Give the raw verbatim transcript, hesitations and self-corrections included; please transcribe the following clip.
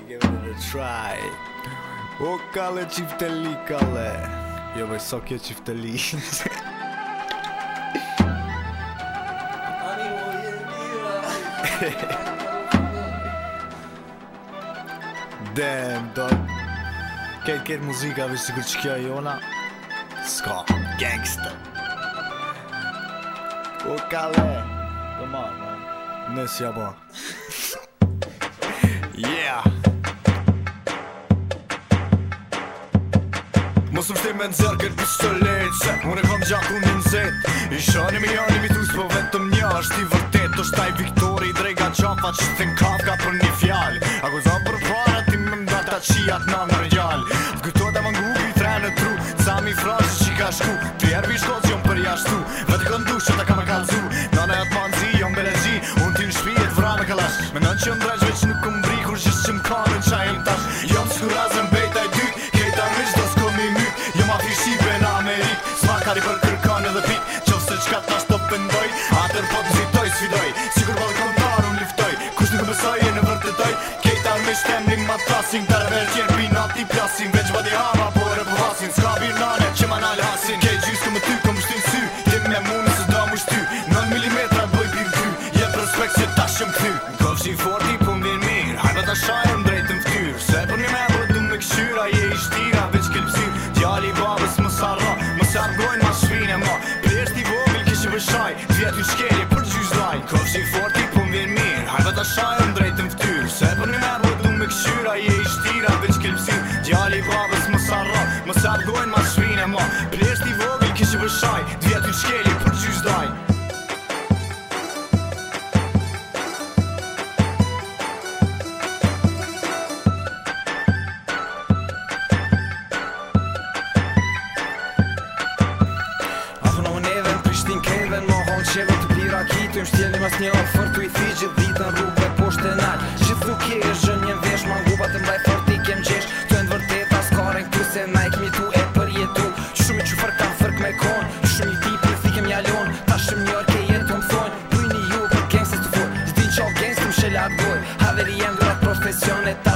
give it a try. O kalle qifteli kalle. Jo bej so kjo qifteli. Damn dog. Këtë këtë muzika veç sikur që kjo e jona. Ska, gangster. O kalle. Come on man. Nësja ba. Yeah. Mos më shtim me nëzër këtë pistolet se unë e kom gjaku në nëzet. I shani mi janë i mitus po vetëm një është i vërtet. është taj Viktori drejga qafa që të në kafka për një fjall. Ako za për para ti me mda ta qijat në në rjall. Të kujtoj dhe më ngubi i tre në tru. Ca mi frashe që i ka shku Të erbi shkot që jom për jashtu. Vete këndu që ta ka me kalzu. Nane atë manzi, jom belezi. Unë ti në shpi e të vra me kalash. Me nën që ndrejsh veç nuk këm bri kur gjithë që më kanën qaj e më tash. Jom s'kurazën bejta i dyt. Kejta mish do s'kom i myt. Jom afi shqipe në Amerik. Smakari për kërkan edhe pik. Qof se qka ta shto pëndoj. Atër po të zitoj, sfidoj. Sikur balkontar unë liftoj. Kush nuk besoj e në vërtetoj. Kejta mish temnim ma trasin. Terver tjerë pinat i plasin. Veç vadi hama por e po hasin. Ska bir nane që ma nalë hasin. Kej gjys këmë ty këm shtin sy. Tim me mune se da mu shty. nën milimetra boj bir ty. Jep respekt që ta shëm këty. Kofshi forti po m'vjen mirë. Hajba ta shajëm drejtën ftyr. Se për një me po du me këshyra. Je i shtira veç kelpsir. Djali babës më sarra. Më sargojnë ma shvine ma. Plesht i vogël kishi vëshaj. Vjetë u shkelje për gjysh laj. Kofshi forti po m'vjen mirë. Hajba ta shajëm drejtën ftyr. Se për një me po du me këshyra. Je i shtira veç kelpsir. Djali babës më sarra. Më sargojnë ma shvine ma. Plesht i vogël kishi vëshaj. Vjetë u shkelje për gjysh laj. Qeve të pira kitë, më shtjeli mas një ofër të i thi gjithë ditën rrugve poshtë e nalë. Gjithë thu kesh, gjën një vesh, ma nguba të mbaj fort i kem gjesh. Të e në vërtet as karen këtu se na i kemi tu e për jetu. Shumë i që fërk kam fërk me kon, shumë i tipi thikem jalon. Ta shumë njërë ke jetë të më thonë, bujni ju për gangstës të fort. Zdin që o gangstës më shelat goj, haveri jem durat profesionet.